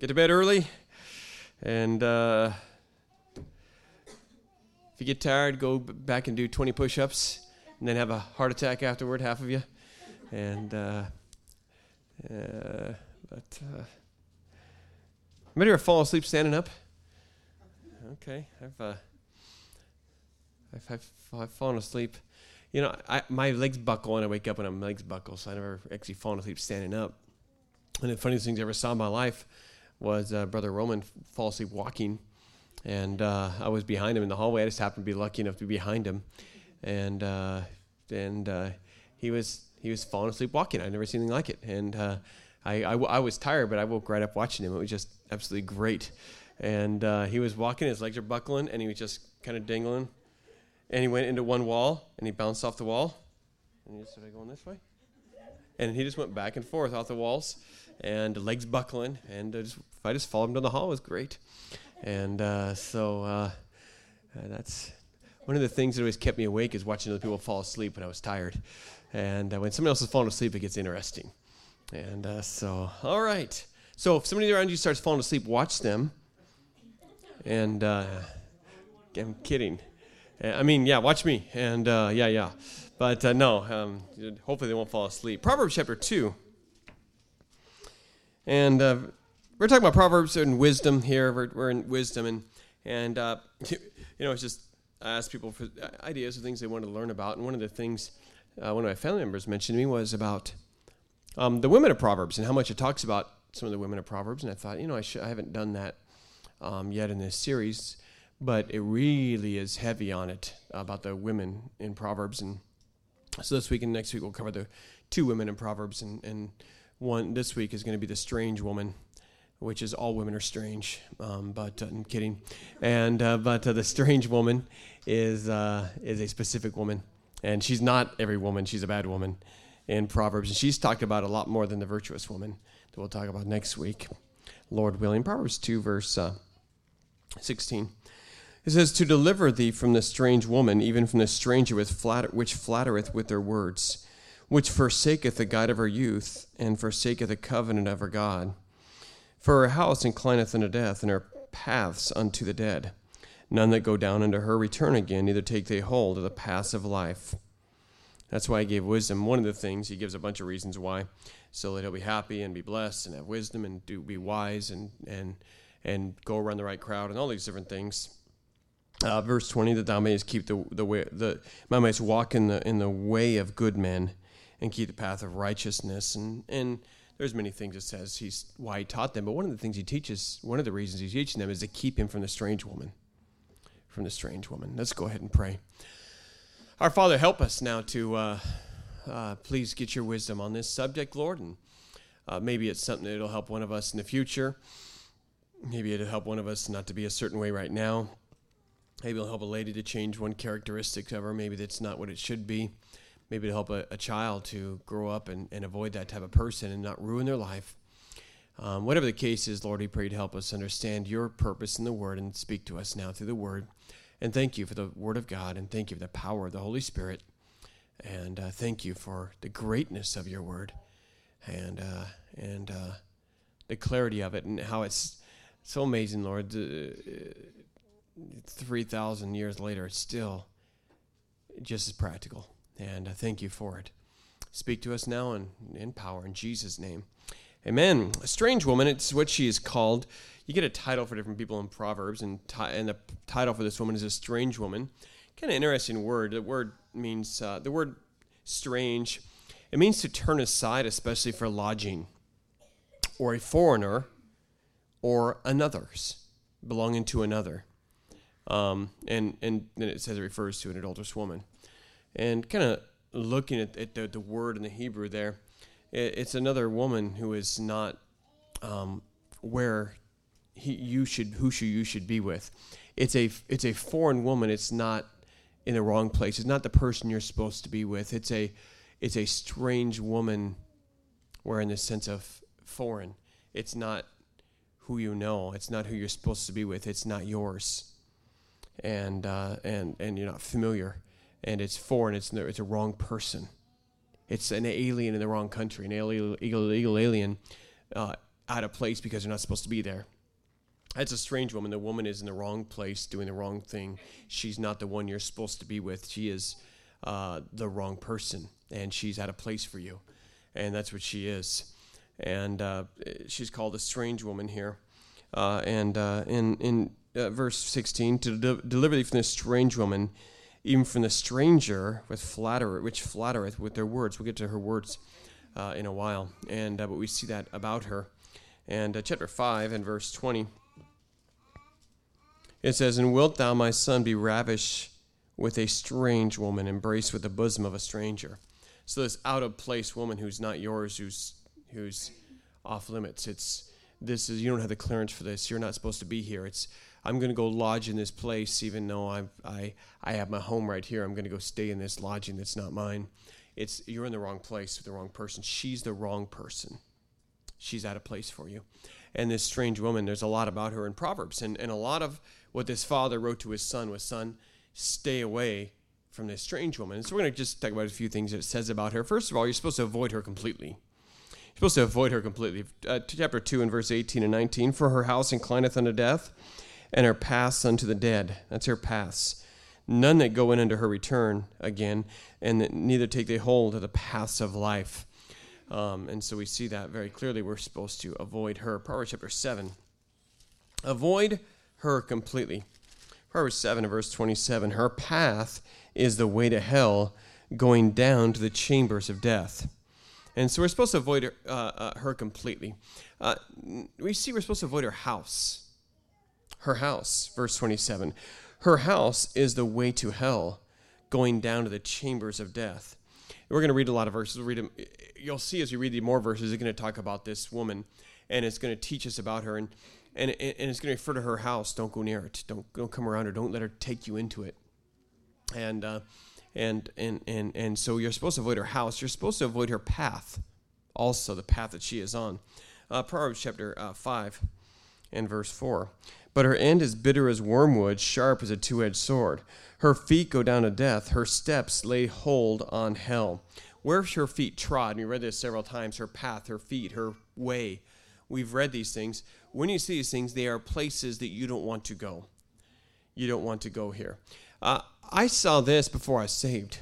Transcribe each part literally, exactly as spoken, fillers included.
get to bed early, and uh, if you get tired, go b- back and do twenty push-ups, and then have a heart attack afterward, half of you. And uh, uh, but uh, anybody ever fall asleep standing up? Okay, I've uh, I've, I've I've fallen asleep. You know, I, my legs buckle and I wake up and my legs buckle, so I never actually fallen asleep standing up. And the funniest things I ever saw in my life was uh, Brother Roman fall asleep walking, and uh, I was behind him in the hallway. I just happened to be lucky enough to be behind him, and uh, and uh, he was he was falling asleep walking. I'd never seen anything like it, and uh, I, I I was tired, but I woke right up watching him. It was just absolutely great, and uh, he was walking, his legs are buckling, and he was just kind of dangling. And he went into one wall, and he bounced off the wall. And he just started going this way. And he just went back and forth off the walls, and legs buckling. And uh, just, if I just followed him down the hall, it was great. And uh, so uh, uh, that's one of the things that always kept me awake is watching other people fall asleep when I was tired. And uh, when somebody else is falling asleep, it gets interesting. And uh, so, all right. So if somebody around you starts falling asleep, watch them. And uh, I'm kidding. I mean, yeah, watch me, and uh, yeah, yeah. But uh, no, um, hopefully they won't fall asleep. Proverbs chapter two. And uh, we're talking about Proverbs and wisdom here. We're, we're in wisdom, and, and uh, you know, it's just, I asked people for ideas of things they wanted to learn about, and one of the things uh, one of my family members mentioned to me was about um, the women of Proverbs and how much it talks about some of the women of Proverbs, and I thought, you know, I, should, I haven't done that um, yet in this series. But it really is heavy on it about the women in Proverbs. And so this week and next week we'll cover the two women in Proverbs. And, and one this week is going to be the strange woman, which is all women are strange. Um, but uh, I'm kidding. And uh, but uh, the strange woman is uh, is a specific woman. And she's not every woman. She's a bad woman in Proverbs. And she's talked about a lot more than the virtuous woman that we'll talk about next week, Lord willing. Proverbs two, verse uh, sixteen. It says, to deliver thee from the strange woman, even from the stranger with flatter, which flattereth with their words, which forsaketh the guide of her youth, and forsaketh the covenant of her God. For her house inclineth unto death, and her paths unto the dead. None that go down unto her return again, neither take they hold of the paths of life. That's why he gave wisdom. One of the things, he gives a bunch of reasons why, so that he'll be happy and be blessed and have wisdom and do be wise and and and go around the right crowd and all these different things. Uh, verse twenty, that thou mayest keep the the way the thou mayest walk in the in the way of good men, and keep the path of righteousness. And and there's many things it says he's why he taught them. But one of the things he teaches, one of the reasons he's teaching them, is to keep him from the strange woman. From the strange woman. Let's go ahead and pray. Our Father, help us now to uh, uh, please get your wisdom on this subject, Lord. And uh, maybe it's something that'll help one of us in the future. Maybe it'll help one of us not to be a certain way right now. Maybe it'll help a lady to change one characteristic of her. Maybe that's not what it should be. Maybe it'll help a, a child to grow up and, and avoid that type of person and not ruin their life. Um, whatever the case is, Lord, we pray to help us understand your purpose in the Word and speak to us now through the Word. And thank you for the Word of God, and thank you for the power of the Holy Spirit. And uh, thank you for the greatness of your Word and uh, and uh, the clarity of it and how it's so amazing, Lord. Uh, three thousand years later, it's still just as practical. And I thank you for it. Speak to us now in, in power in Jesus' name. Amen. A strange woman, it's what she is called. You get a title for different people in Proverbs, and, ti- and the title for this woman is a strange woman. Kind of interesting word. The word means, uh, the word strange, it means to turn aside, especially for lodging, or a foreigner, or another's, belonging to another. Um, and, and then it says it refers to an adulterous woman. And kind of looking at, at the, the word in the Hebrew there, it, it's another woman who is not um, where he, you should, who should, you should be with. It's a, it's a foreign woman. It's not in the wrong place. It's not the person you're supposed to be with. It's a, it's a strange woman, where in the sense of foreign. It's not who you know. It's not who you're supposed to be with. It's not yours. And uh, and and you're not familiar, and it's foreign. It's it's a wrong person. It's an alien in the wrong country, an illegal, illegal alien uh, out of place because they're not supposed to be there. That's a strange woman. The woman is in the wrong place doing the wrong thing. She's not the one you're supposed to be with. She is uh, the wrong person, and she's out of place for you. And that's what she is. And uh, she's called a strange woman here. Uh, and uh, in, in uh, verse sixteen, to de- deliver thee from this strange woman, even from the stranger with flatter, which flattereth with their words. We'll get to her words uh, in a while. And uh, but we see that about her. And uh, chapter five and verse twenty. It says, and wilt thou, my son, be ravished with a strange woman, embraced with the bosom of a stranger. So this out-of-place woman who's not yours, who's who's off limits. It's this is you don't have the clearance for this. You're not supposed to be here. It's I'm going to go lodge in this place, even though I I I have my home right here. I'm going to go stay in this lodging that's not mine. It's you're in the wrong place with the wrong person. She's the wrong person. She's out of place for you. And this strange woman, there's a lot about her in Proverbs, and and a lot of what this father wrote to his son was, son, stay away from this strange woman. And so we're going to just talk about a few things that it says about her. First of all, you're supposed to avoid her completely. You're supposed to avoid her completely. Uh, chapter two and verse eighteen and nineteen, for her house inclineth unto death, and her paths unto the dead. That's her paths. None that go in unto her return again, and that neither take they hold of the paths of life. Um, and so we see that very clearly. We're supposed to avoid her. Proverbs chapter seven. Avoid her completely. Proverbs seven and verse twenty-seven. Her path is the way to hell, going down to the chambers of death. And so we're supposed to avoid her, uh, uh, her completely. Uh, we see we're supposed to avoid her house. Her house, verse twenty-seven. Her house is the way to hell, going down to the chambers of death. We're going to read a lot of verses. We'll read them. You'll see as you read the more verses, it's going to talk about this woman, and it's going to teach us about her, and and, and it's going to refer to her house. Don't go near it. Don't don't come around her. Don't let her take you into it. And uh, and and and and so you're supposed to avoid her house. You're supposed to avoid her path, also the path that she is on. Uh, Proverbs chapter uh, five and verse four. But her end is bitter as wormwood, sharp as a two-edged sword. Her feet go down to death. Her steps lay hold on hell. Where's her feet trod? We read this several times. Her path, her feet, her way. We've read these things. When you see these things, they are places that you don't want to go. You don't want to go here. Uh, I saw this before I was saved.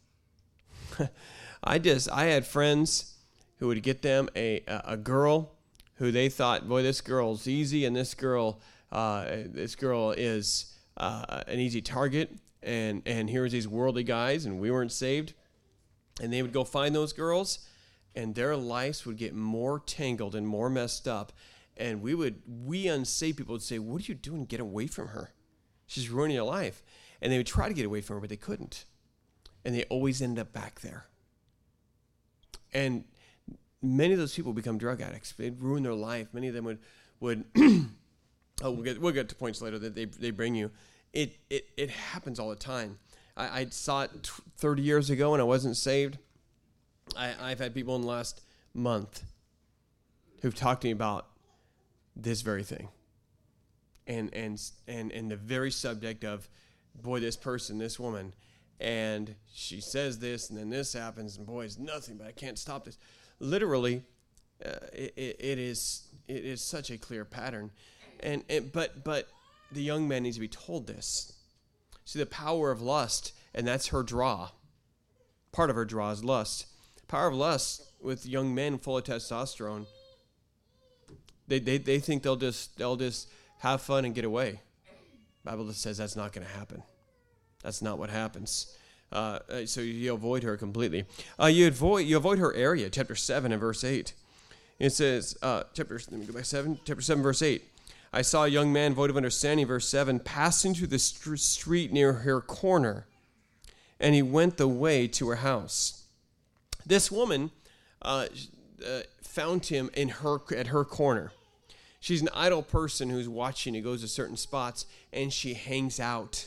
I just, I had friends who would get them a, a, a girl who they thought, boy, this girl's easy, and this girl, uh, this girl is uh, an easy target. And and here's these worldly guys, and we weren't saved. And they would go find those girls, and their lives would get more tangled and more messed up. And we would, we unsaved people would say, what are you doing? Get away from her. She's ruining your life. And they would try to get away from her, but they couldn't. And they always ended up back there. And many of those people become drug addicts. They'd ruin their life. Many of them would, would oh, we'll get, we'll get to points later that they, they bring you. It, it, it happens all the time. I, I saw it t- thirty years ago when I wasn't saved. I, I've had people in the last month who've talked to me about this very thing. And, and, and, and the very subject of, boy, this person, this woman, and she says this, and then this happens, and boy, it's nothing, but I can't stop this. Literally, uh, it, it, it is it is such a clear pattern. And, and but but the young man needs to be told this. See, the power of lust, and that's her draw. Part of her draw is lust. Power of lust with young men full of testosterone. They they they think they'll just they'll just have fun and get away. The Bible just says that's not going to happen. That's not what happens. Uh, so you avoid her completely. Uh, you avoid you avoid her area. Chapter seven and verse eight. It says uh, chapter. Let me go back seven. Chapter seven verse eight. I saw a young man void of understanding, verse seven, passing through the st- street near her corner, and he went the way to her house. This woman uh, uh, found him in her at her corner. She's an idle person who's watching. He goes to certain spots, and she hangs out.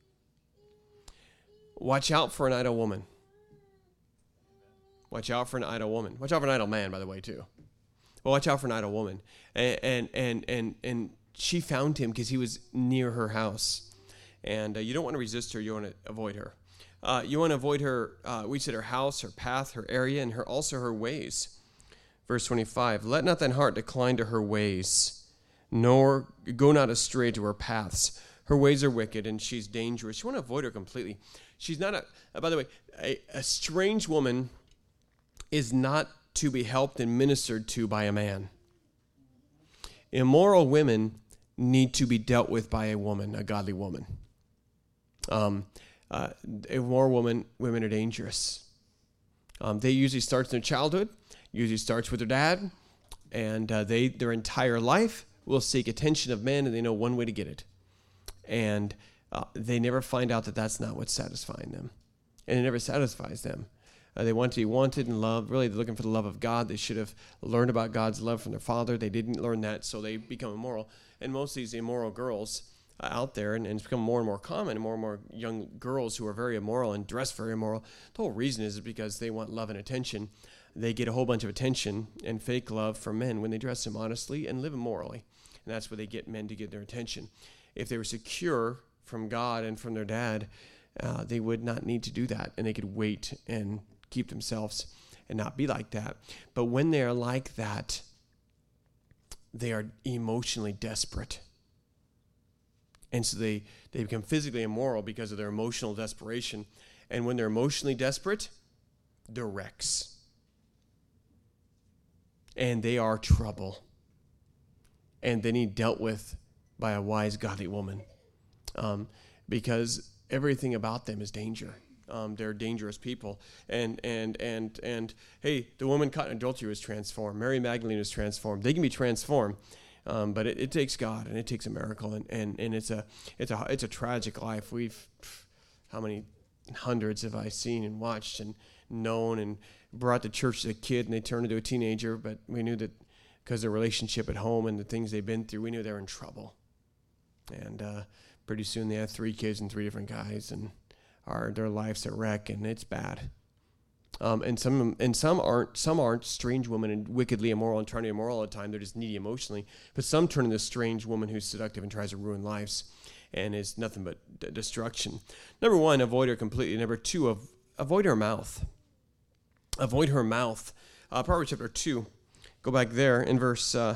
Watch out for an idle woman. Watch out for an idle woman. Watch out for an idle man, by the way, too. Well, watch out for an idle woman. And and and and, and she found him because he was near her house. And uh, you don't want to resist her. You want to avoid her. Uh, you want to avoid her, uh, we said her house, her path, her area, and her also her ways. Verse twenty-five, let not thine heart decline to her ways, nor go not astray to her paths. Her ways are wicked, and she's dangerous. You want to avoid her completely. She's not a, uh, by the way, a, a strange woman is not to be helped and ministered to by a man. Immoral women need to be dealt with by a woman, a godly woman. Um, uh, immoral women, women are dangerous. Um, they usually start in their childhood, usually starts with their dad, and uh, they their entire life will seek attention of men, and they know one way to get it. And uh, they never find out that that's not what's satisfying them. And it never satisfies them. Uh, they want to be wanted and loved. Really, they're looking for the love of God. They should have learned about God's love from their father. They didn't learn that, so they become immoral. And most of these immoral girls uh, out there, and, and it's become more and more common, and more and more young girls who are very immoral and dress very immoral. The whole reason is because they want love and attention. They get a whole bunch of attention and fake love from men when they dress immodestly and live immorally. And that's where they get men to get their attention. If they were secure from God and from their dad, uh, they would not need to do that, and they could wait and keep themselves and not be like that. But when they are like that, they are emotionally desperate. And so they, they become physically immoral because of their emotional desperation. And when they're emotionally desperate, they're wrecks. And they are trouble. And they need dealt with by a wise, godly woman. Um, because everything about them is danger. Um, they're dangerous people. And, and, and, and, hey, the woman caught in adultery was transformed. Mary Magdalene was transformed. They can be transformed, um, but it, it takes God, and it takes a miracle, and, and, and it's a, it's a, it's a tragic life. We've, how many hundreds have I seen and watched and known and brought to church as a kid, and they turned into a teenager, but we knew that because of their relationship at home and the things they've been through, we knew they were in trouble. And uh, pretty soon they have three kids and three different guys, and Are, their life's a wreck, and it's bad. Um, and some and some aren't some aren't strange women and wickedly immoral and trying to be immoral all the time. They're just needy emotionally. But some turn into a strange woman who's seductive and tries to ruin lives, and is nothing but d- destruction. Number one, avoid her completely. Number two, av- avoid her mouth. Avoid her mouth. Uh, Proverbs chapter two. Go back there in verse uh,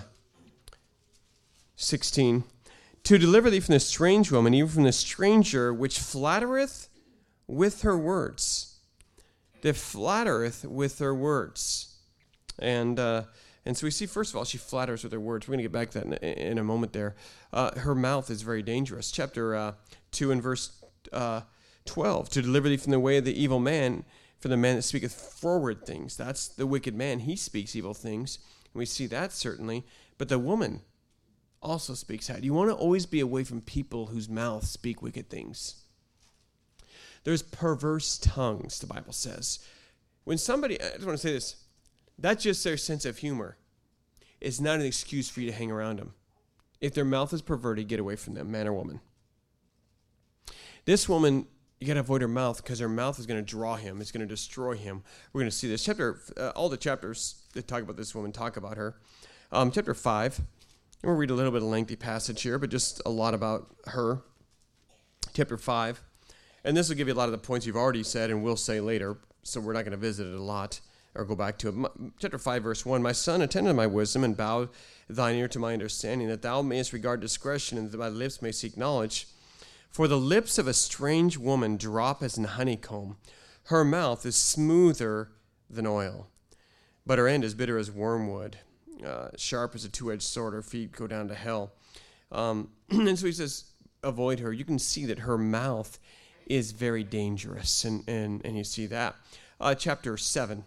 sixteen. To deliver thee from the strange woman, even from the stranger which flattereth with her words. That flattereth with her words. And uh, and so we see, first of all, she flatters with her words. We're going to get back to that in, in a moment there. Uh, her mouth is very dangerous. Chapter uh, two and verse uh, twelve. To deliver thee from the way of the evil man, from the man that speaketh forward things. That's the wicked man. He speaks evil things. And we see that certainly. But the woman also speaks that. You want to always be away from people whose mouths speak wicked things. There's perverse tongues, the Bible says. When somebody, I just want to say this, that's just their sense of humor. It's not an excuse for you to hang around them. If their mouth is perverted, get away from them, man or woman. This woman, you got to avoid her mouth because her mouth is going to draw him. It's going to destroy him. We're going to see this. Chapter, uh, all the chapters that talk about this woman talk about her. Um, chapter five, and we'll read a little bit of a lengthy passage here, but just a lot about her. Chapter five. And this will give you a lot of the points you've already said and will say later, so we're not going to visit it a lot or go back to it. Chapter five, verse one, my son, attend to my wisdom and bow thine ear to my understanding, that thou mayest regard discretion and that my lips may seek knowledge. For the lips of a strange woman drop as an honeycomb. Her mouth is smoother than oil, but her end is bitter as wormwood, uh, sharp as a two-edged sword. Her feet go down to hell. Um, and so he says, avoid her. You can see that her mouth is very dangerous, and, and, and you see that. Uh, chapter seven.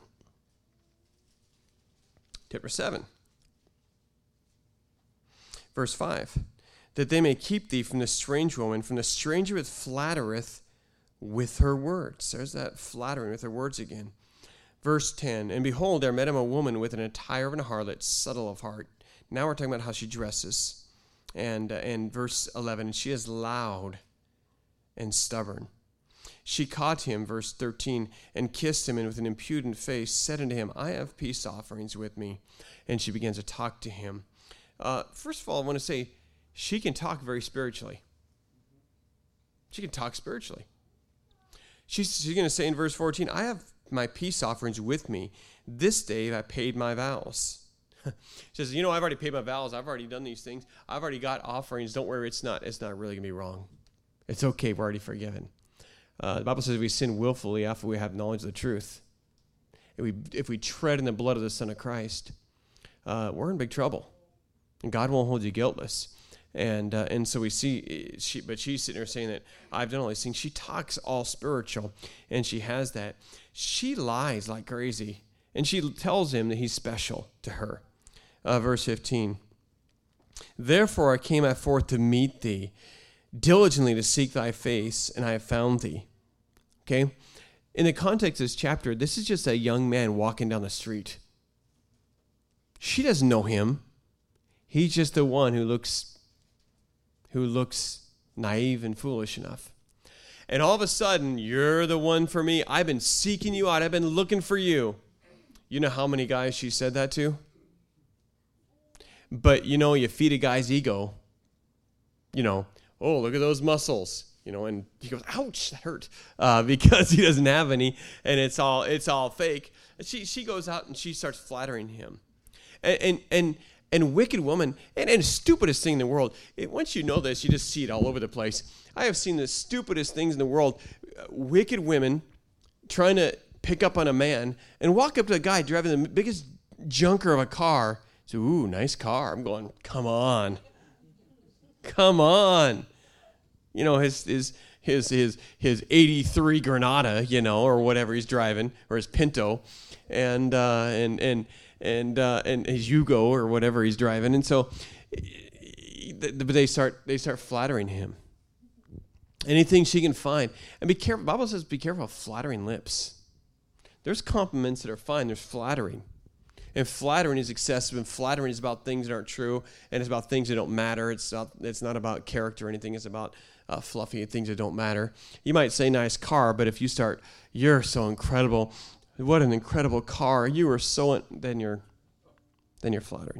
Chapter seven. Verse five. That they may keep thee from the strange woman, from the stranger that flattereth with her words. There's that flattering with her words again. Verse ten. And behold, there met him a woman with an attire of an harlot, subtle of heart. Now we're talking about how she dresses. And, uh, and verse eleven. And she is loud and stubborn. She caught him, verse thirteen, and kissed him, and with an impudent face said unto him, I have peace offerings with me. And she began to talk to him. Uh, first of all, I want to say, she can talk very spiritually. She can talk spiritually. She's, she's going to say in verse fourteen, I have my peace offerings with me. This day I paid my vows. She says, you know, I've already paid my vows. I've already done these things. I've already got offerings. Don't worry, it's not, it's not really going to be wrong. It's okay. We're already forgiven. Uh, the Bible says we sin willfully after we have knowledge of the truth. If we, if we tread in the blood of the Son of Christ, uh, we're in big trouble. And God won't hold you guiltless. And uh, and so we see, she, but she's sitting there saying that I've done all these things. She talks all spiritual, and she has that. She lies like crazy, and she tells him that he's special to her. Uh, verse fifteen, therefore I came forth to meet thee, diligently to seek thy face, and I have found thee. Okay? In the context of this chapter, this is just a young man walking down the street. She doesn't know him. He's just the one who looks, who looks naive and foolish enough. And all of a sudden, you're the one for me. I've been seeking you out. I've been looking for you. You know how many guys she said that to? But, you know, you feed a guy's ego. You know, oh, look at those muscles. You know, and he goes, ouch, that hurt. Uh, because he doesn't have any, and it's all it's all fake. And she she goes out and she starts flattering him. And and and, and wicked woman, and, and stupidest thing in the world. It, once you know this, you just see it all over the place. I have seen the stupidest things in the world. Uh, wicked women trying to pick up on a man and walk up to a guy driving the biggest junker of a car. So, ooh, nice car. I'm going, come on. Come on. You know, his his his his his eighty-three Granada, you know, or whatever he's driving, or his Pinto, and uh, and and and uh, and his Yugo or whatever he's driving. And so but they start they start flattering him. Anything she can find. And be careful. The Bible says be careful of flattering lips. There's compliments that are fine. There's flattering. And flattering is excessive, and flattering is about things that aren't true, and it's about things that don't matter. It's not, it's not about character or anything. It's about uh, fluffy things that don't matter. You might say nice car, but if you start, you're so incredible. What an incredible car. You are so, then you're, then you're flattering.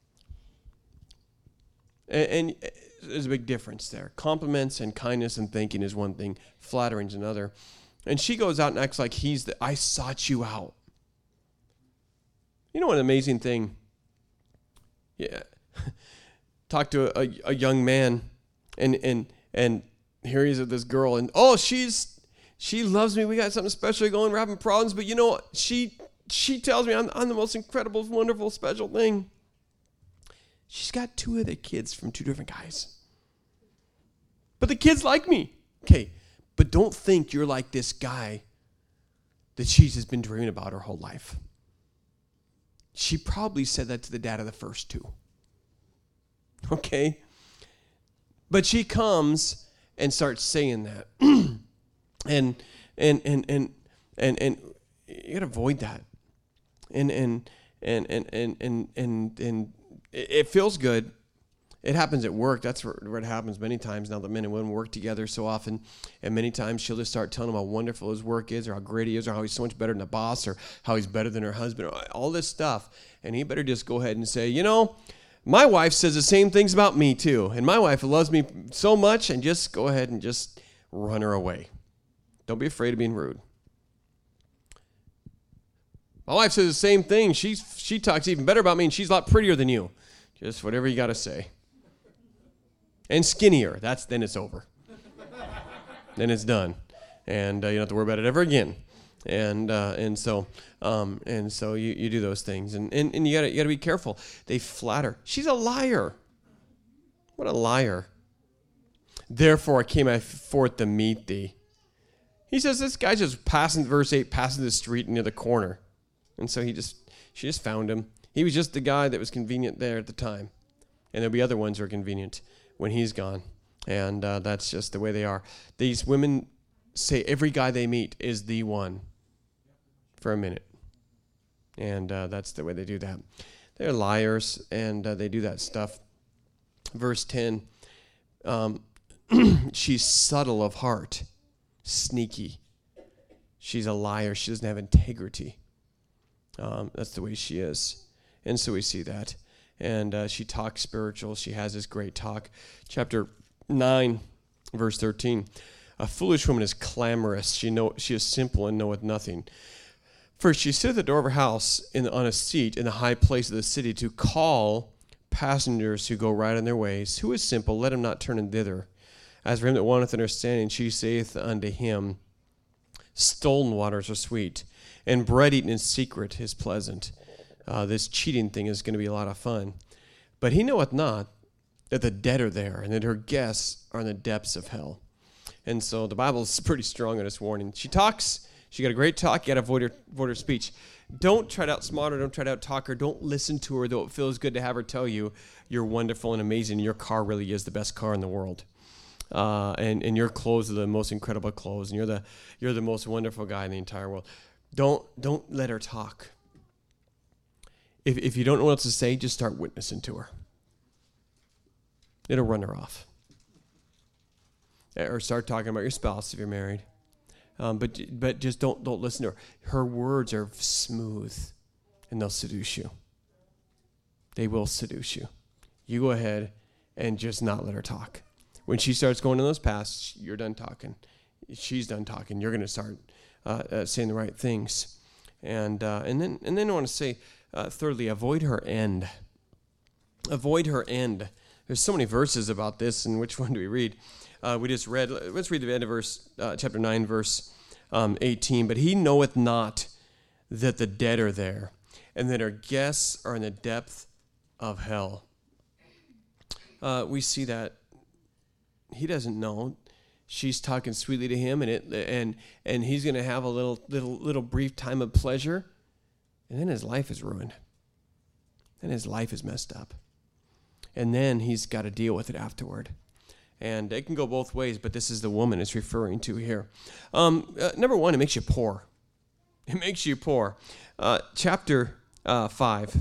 And, and there's a big difference there. Compliments and kindness and thanking is one thing. Flattering is another. And she goes out and acts like he's the, I sought you out. You know what an amazing thing? Yeah. Talk to a, a young man, and and and here he is with this girl, and oh, she's she loves me. We got something special going. We're having problems, but you know what? She she tells me I'm, I'm the most incredible, wonderful, special thing. She's got two other kids from two different guys, but the kids like me. Okay, but don't think you're like this guy that she's just been dreaming about her whole life. She probably said that to the dad of the first two. Okay? But she comes and starts saying that. and and and and and and you gotta avoid that. And and and and and and and, and it feels good. It happens at work. That's where, where it happens many times now that men and women work together so often. And many times she'll just start telling him how wonderful his work is, or how great he is, or how he's so much better than the boss, or how he's better than her husband, or all this stuff. And he better just go ahead and say, you know, my wife says the same things about me too. And my wife loves me so much, and just go ahead and just run her away. Don't be afraid of being rude. My wife says the same thing. She's, she talks even better about me, and she's a lot prettier than you. Just whatever you got to say. And skinnier. That's then it's over. Then it's done, and uh, you don't have to worry about it ever again. And uh, and so um, and so you, you do those things, and, and, and you gotta you gotta be careful. They flatter. She's a liar. What a liar. Therefore I came forth to meet thee. He says this guy's just passing, verse eight, passing the street near the corner, and so he just she just found him. He was just the guy that was convenient there at the time, and there'll be other ones who are convenient when he's gone. And uh, that's just the way they are. These women say every guy they meet is the one for a minute. And uh, that's the way they do that. They're liars, and uh, they do that stuff. Verse ten, um, she's subtle of heart, sneaky. She's a liar. She doesn't have integrity. Um, that's the way she is. And so we see that. And uh, she talks spiritual. She has this great talk. Chapter nine, verse thirteen. A foolish woman is clamorous. She know she is simple and knoweth nothing. For she stood at the door of her house in, on a seat in the high place of the city to call passengers who go right on their ways. Who is simple, let him not turn thither. As for him that wanteth understanding, she saith unto him, stolen waters are sweet, and bread eaten in secret is pleasant. Uh, this cheating thing is going to be a lot of fun. But he knoweth not that the dead are there, and that her guests are in the depths of hell. And so the Bible is pretty strong on this warning. She talks. She got a great talk. You got to avoid her, avoid her speech. Don't try to outsmart her. Don't try to out-talk her. Don't listen to her, though it feels good to have her tell you you're wonderful and amazing. Your car really is the best car in the world. Uh, and, and your clothes are the most incredible clothes. And you're the you're the most wonderful guy in the entire world. Don't don't let her talk. If if you don't know what else to say, just start witnessing to her. It'll run her off. Or start talking about your spouse if you're married. Um, but but just don't don't listen to her. Her words are smooth, and they'll seduce you. They will seduce you. You go ahead and just not let her talk. When she starts going in those paths, you're done talking. She's done talking. You're going to start uh, uh, saying the right things, and uh, and then and then I want to say, uh, thirdly, avoid her end. Avoid her end. There's so many verses about this, and which one do we read? Uh, we just read, let's read the end of verse, uh, chapter nine, verse um, eighteen. But he knoweth not that the dead are there, and that our guests are in the depth of hell. Uh, we see that he doesn't know. She's talking sweetly to him, and it and and he's going to have a little little little brief time of pleasure, and then his life is ruined. Then his life is messed up, and then he's got to deal with it afterward. And it can go both ways, but this is the woman it's referring to here. Um, uh, number one, it makes you poor. It makes you poor. Uh, chapter uh, five.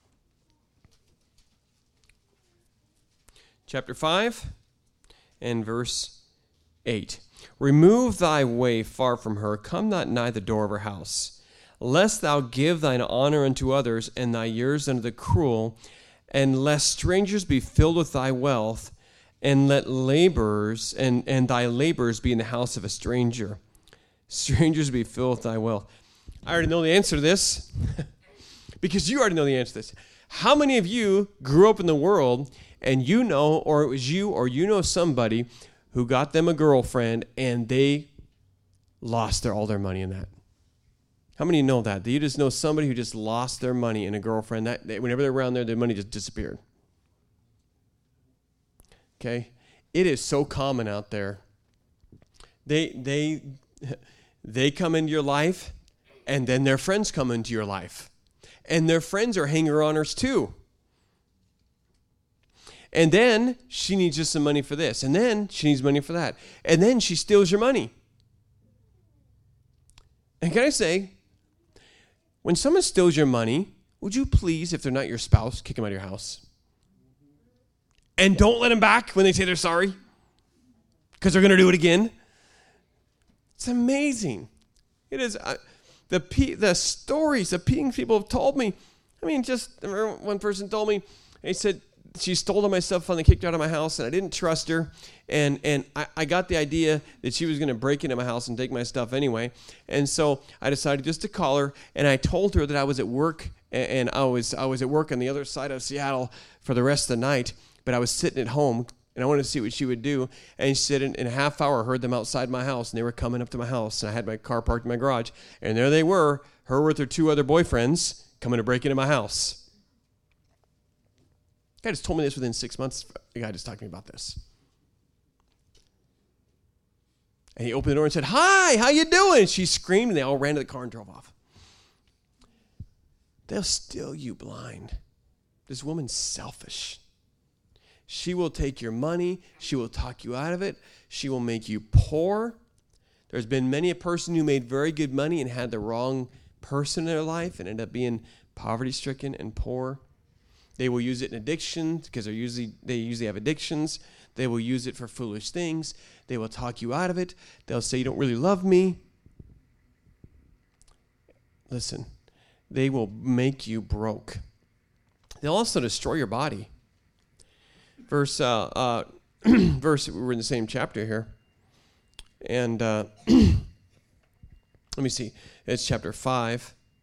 Chapter five and verse eight. Remove thy way far from her. Come not nigh the door of her house, lest thou give thine honor unto others, and thy years unto the cruel, and lest strangers be filled with thy wealth, and let labors, and, and thy labors be in the house of a stranger. Strangers be filled with thy wealth. I already know the answer to this, because you already know the answer to this. How many of you grew up in the world, and you know, or it was you, or you know somebody who got them a girlfriend, and they lost their all their money in that? How many of you know that? Do you just know somebody who just lost their money in a girlfriend? That they, whenever they're around there, their money just disappeared. Okay, it is so common out there. They they they come into your life, and then their friends come into your life, and their friends are hanger-oners too. And then she needs just some money for this, and then she needs money for that, and then she steals your money. And can I say, when someone steals your money, would you please, if they're not your spouse, kick them out of your house? And don't let them back when they say they're sorry, because they're going to do it again. It's amazing. It is. Uh, the the stories that people have told me. I mean, just one person told me, he said, she stole all my stuff and they kicked her out of my house, and I didn't trust her. And and I, I got the idea that she was going to break into my house and take my stuff anyway. And so I decided just to call her, and I told her that I was at work, and, and I was I was at work on the other side of Seattle for the rest of the night. But I was sitting at home, and I wanted to see what she would do. And she said, in, in a half hour, I heard them outside my house, and they were coming up to my house. And I had my car parked in my garage. And there they were, her with her two other boyfriends, coming to break into my house. The guy just told me this within six months. The guy just talked to me about this. And he opened the door and said, "Hi, how you doing?" She screamed, and they all ran to the car and drove off. They'll steal you blind. This woman's selfish. She will take your money. She will talk you out of it. She will make you poor. There's been many a person who made very good money and had the wrong person in their life and ended up being poverty-stricken and poor. They will use it in addiction because they're usually they usually have addictions. They will use it for foolish things. They will talk you out of it. They'll say, "You don't really love me." Listen, they will make you broke. They'll also destroy your body. Verse, uh, uh, verse, we're in the same chapter here. And uh, let me see. It's chapter five.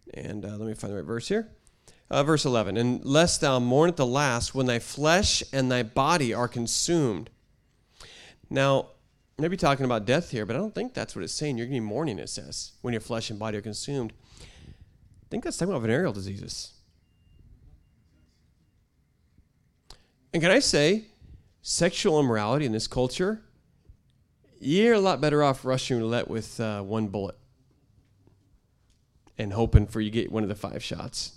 And uh, let me find the right verse here. Uh, verse eleven, and lest thou mourn at the last, when thy flesh and thy body are consumed. Now, maybe talking about death here, but I don't think that's what it's saying. You're going to be mourning, it says, when your flesh and body are consumed. I think that's talking about venereal diseases. And can I say, sexual immorality in this culture, you're a lot better off Russian roulette with uh, one bullet and hoping for you get one of the five shots.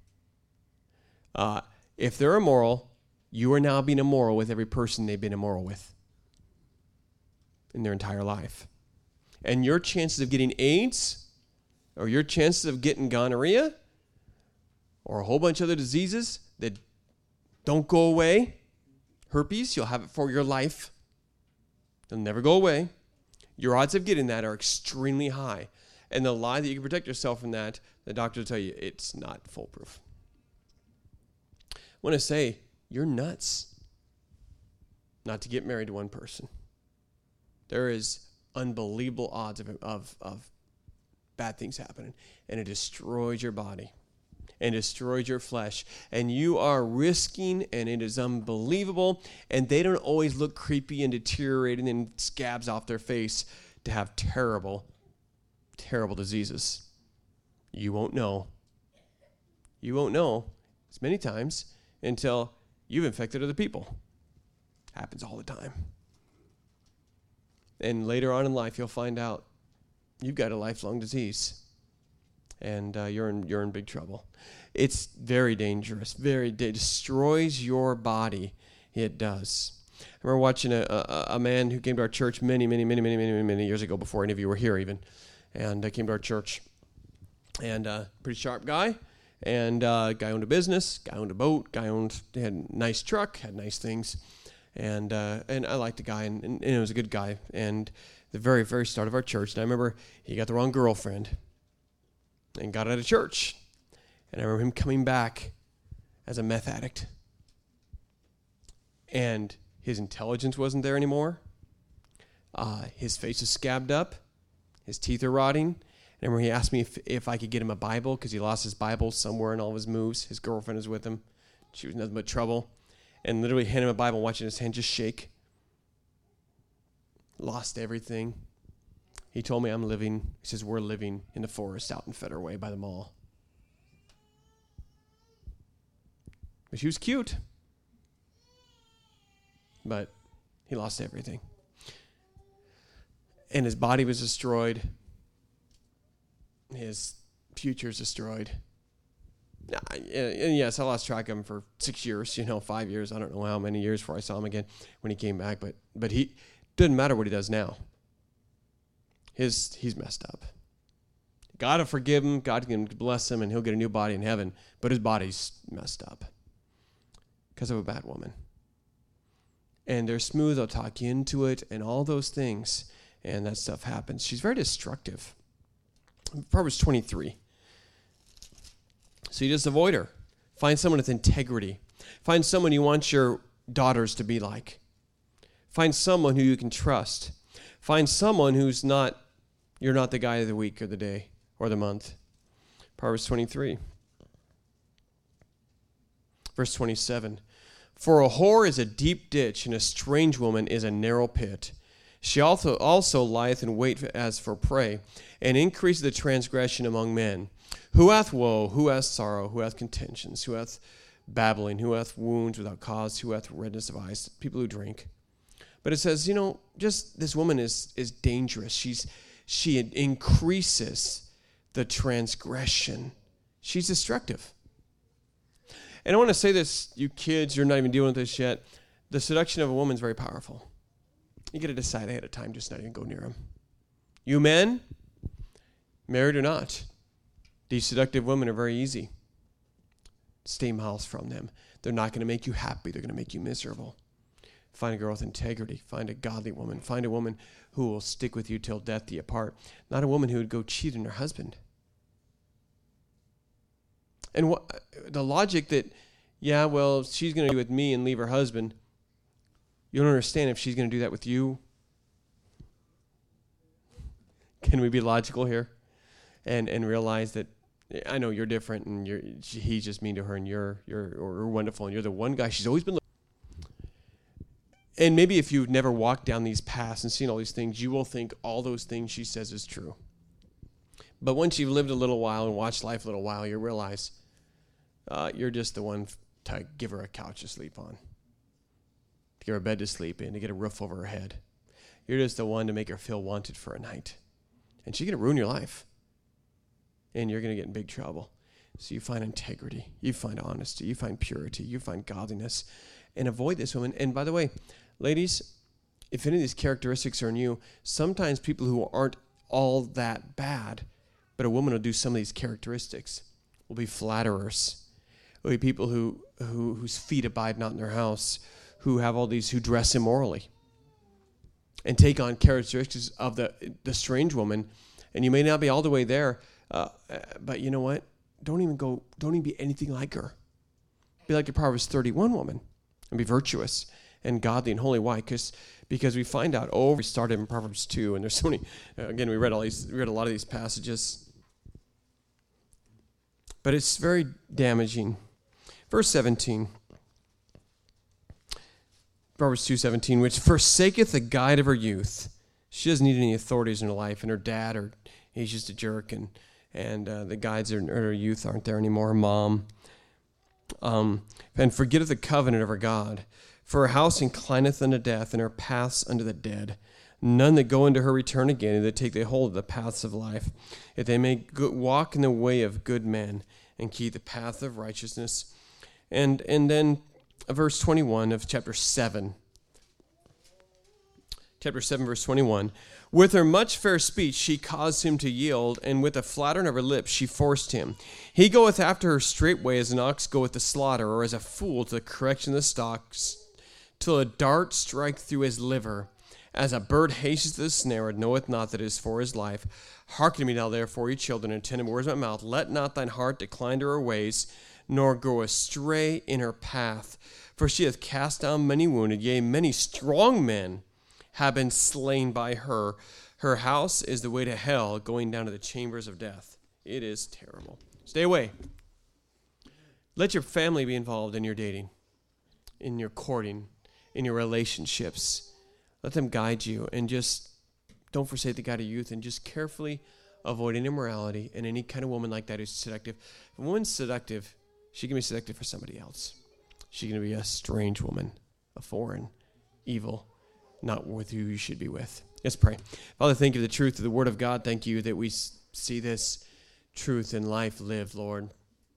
Uh, if they're immoral, you are now being immoral with every person they've been immoral with in their entire life. And your chances of getting AIDS, or your chances of getting gonorrhea, or a whole bunch of other diseases that don't go away, herpes, you'll have it for your life. It'll never go away. Your odds of getting that are extremely high. And the lie that you can protect yourself from that, the doctor will tell you it's not foolproof. I want to say, you're nuts not to get married to one person. There is unbelievable odds of, of, of bad things happening. And it destroys your body and destroys your flesh. And you are risking, and it is unbelievable. And they don't always look creepy and deteriorating and scabs off their face to have terrible, terrible diseases. You won't know. You won't know as many times until you've infected other people. Happens all the time. And later on in life, you'll find out you've got a lifelong disease, and uh, you're in you're in big trouble. It's very dangerous. Very it destroys your body. It does. I remember watching a, a a man who came to our church many, many, many, many, many, many years ago, before any of you were here even, and uh, came to our church. And uh, pretty sharp guy. And uh, guy owned a business, guy owned a boat, guy owned had a nice truck, had nice things, and uh, and I liked the guy, and, and, and it was a good guy. And the very very start of our church, and I remember he got the wrong girlfriend, and got out of church, and I remember him coming back as a meth addict, and his intelligence wasn't there anymore. Uh, his face is scabbed up, his teeth are rotting. And when he asked me if, if I could get him a Bible, because he lost his Bible somewhere in all of his moves. His girlfriend was with him. She was nothing but trouble. And literally handed him a Bible, watching his hand just shake. Lost everything. He told me, I'm living, he says, we're living in the forest out in Federal Way by the mall. But she was cute. But he lost everything. And his body was destroyed. His future's destroyed. And yes, I lost track of him for six years, you know, five years. I don't know how many years before I saw him again when he came back. But but he doesn't matter what he does now. His he's messed up. God will forgive him. God can bless him, and he'll get a new body in heaven. But his body's messed up because of a bad woman. And they're smooth. They'll talk you into it, and all those things, and that stuff happens. She's very destructive. Proverbs twenty-three. So you just avoid her. Find someone with integrity. Find someone you want your daughters to be like. Find someone who you can trust. Find someone who's not, you're not the guy of the week or the day or the month. Proverbs twenty-three. Verse twenty-seven. For a whore is a deep ditch, and a strange woman is a narrow pit. She also, also lieth in wait as for prey, and increases the transgression among men. Who hath woe? Who hath sorrow? Who hath contentions? Who hath babbling? Who hath wounds without cause? Who hath redness of eyes? People who drink. But it says, you know, just this woman is is dangerous. She's she increases the transgression. She's destructive. And I want to say this, you kids, you're not even dealing with this yet. The seduction of a woman is very powerful. You got to decide ahead of time, just not even go near them. You men, married or not, these seductive women are very easy. Stay miles from them. They're not going to make you happy. They're going to make you miserable. Find a girl with integrity. Find a godly woman. Find a woman who will stick with you till death do you part. Not a woman who would go cheat on her husband. And what, the logic that, yeah, well, she's going to do with me and leave her husband. You don't understand if she's going to do that with you. Can we be logical here and, and realize that I know you're different, and you're he's just mean to her, and you're you're or wonderful, and you're the one guy she's always been looking. And maybe if you've never walked down these paths and seen all these things, you will think all those things she says is true. But once you've lived a little while and watched life a little while, you realize uh, you're just the one to give her a couch to sleep on, to give her a bed to sleep in, to get a roof over her head. You're just the one to make her feel wanted for a night. And she's going to ruin your life. And you're going to get in big trouble. So you find integrity. You find honesty. You find purity. You find godliness. And avoid this woman. And by the way, ladies, if any of these characteristics are in you, sometimes people who aren't all that bad, but a woman will do some of these characteristics, will be flatterers, will be people who, who whose feet abide not in their house, who have all these, who dress immorally, and take on characteristics of the the strange woman. And you may not be all the way there, uh, but you know what? Don't even go. Don't even be anything like her. Be like a Proverbs thirty-one woman, and be virtuous and godly and holy. Why? Because because we find out. Oh, we started in Proverbs two, and there's so many. Uh, again, we read all these. We read a lot of these passages. But it's very damaging. Verse seventeen. Proverbs two seventeen, which forsaketh the guide of her youth. She doesn't need any authorities in her life, and her dad, or he's just a jerk, and and uh, the guides in her youth aren't there anymore. Her mom. Um, and forgetteth the covenant of her God. For her house inclineth unto death, and her paths unto the dead. None that go into her return again, and that take the hold of the paths of life, if they may go, walk in the way of good men, and keep the path of righteousness. And and then verse twenty-one of chapter seven. Chapter seven, verse twenty-one. With her much fair speech she caused him to yield, and with a flattering of her lips she forced him. He goeth after her straightway as an ox goeth to slaughter, or as a fool to the correction of the stocks, till a dart strike through his liver. As a bird hastens to the snare, and knoweth not that it is for his life. Hearken to me now, therefore, ye children, and attend to the words of my mouth. Let not thine heart decline to her ways, nor go astray in her path. For she hath cast down many wounded, yea, many strong men have been slain by her. Her house is the way to hell, going down to the chambers of death. It is terrible. Stay away. Let your family be involved in your dating, in your courting, in your relationships. Let them guide you, and just don't forsake the guide of youth, and just carefully avoid any immorality and any kind of woman like that who's seductive. If a woman's seductive, she can be seductive for somebody else. She's going to be a strange woman, a foreign, evil, not with who you should be with. Let's pray. Father, thank you for the truth of the Word of God. Thank you that we see this truth in life lived, Lord.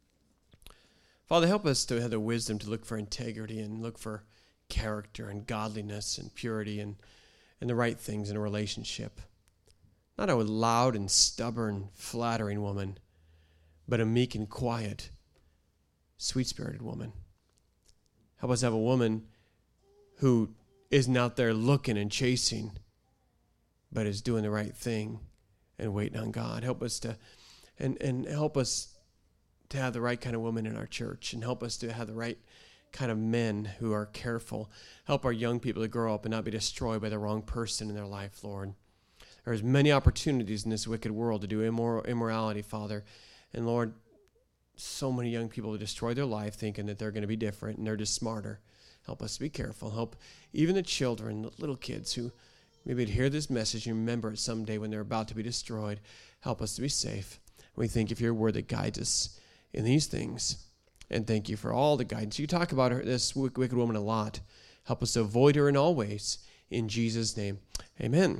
Father, help us to have the wisdom to look for integrity and look for character and godliness and purity and, and the right things in a relationship. Not a loud and stubborn, flattering woman, but a meek and quiet, sweet-spirited woman. Help us have a woman who isn't out there looking and chasing, but is doing the right thing and waiting on God. Help us to, and, and help us to have the right kind of woman in our church, and help us to have the right kind of men who are careful. Help our young people to grow up and not be destroyed by the wrong person in their life, Lord. There's many opportunities in this wicked world to do immoral, immorality, Father. And Lord, so many young people destroy their life thinking that they're going to be different and they're just smarter. Help us to be careful. Help even the children, the little kids who maybe hear this message and remember it someday when they're about to be destroyed. Help us to be safe. We thank you for your word that guides us in these things. And thank you for all the guidance. You talk about her, this wicked woman a lot. Help us to avoid her in all ways. In Jesus' name, amen.